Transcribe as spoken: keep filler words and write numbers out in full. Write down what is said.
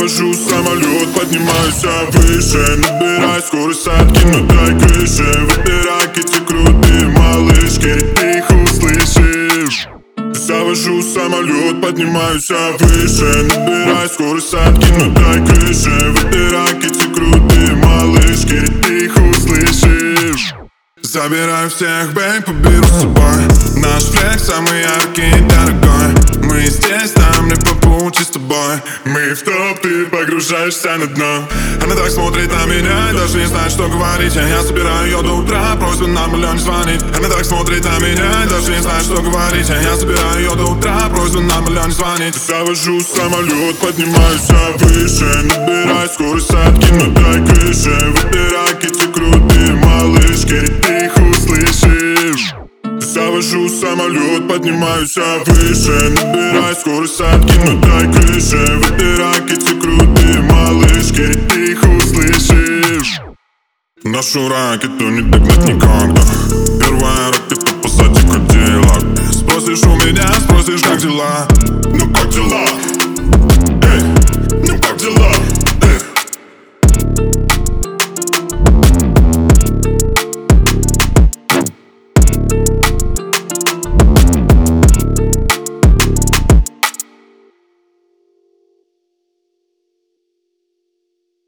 Завожу самолет, поднимаюсь выше, набирай скорость, откину дай крыши. В этой ракете крутые малышки, ты их услышишь. Завожу самолет, поднимаюсь выше, набирай скорость, откину дай крыши. В этой ракете крутые малышки, ты их услышишь. Забираю всех, бейб, поберу с собой. Наш флег самый яркий и дорогой. Мы здесь, нам не по пути с тобой. Мы в топ, ты погружаешься на дно. Она так смотрит на меня и даже не знает, что говорить. Я собираю ее до утра, просьба на миллион звонить. Она так смотрит на меня и даже не знает, что говорить. Я собираю ее до утра, просьба на миллион звонить. Завожу самолет, поднимаюсь выше, набирай скорость, откину дай крыши. В этой ракете крутые малышки, ты их услышишь. Завожу самолет, поднимаюсь выше, набирай скорость, откину дай крыши. В этой ракете крутые малышки, ты их услышишь. Нашу ракету не догнать никогда. Первая ракета позади Кадиллак. Спросишь у меня, спросишь, как дела.